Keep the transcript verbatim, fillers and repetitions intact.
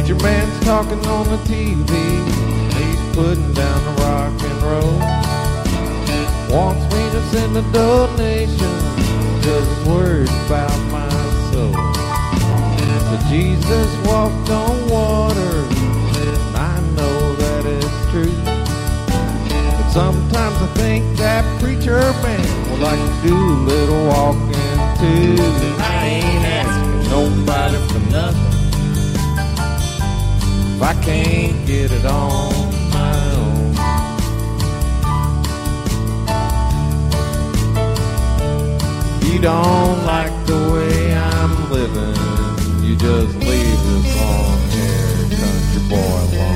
Preacher man's talking on the T V. He's putting down the rock and roll. Wants me to send a donation, cause he's worried about my soul. So Jesus walked on water, and I know that it's true. But sometimes I think that preacher man would like to do a little walking too. I ain't asking nobody for nothing if I can't get it on my own. You don't like the way I'm living, you just leave this long-haired country boy alone.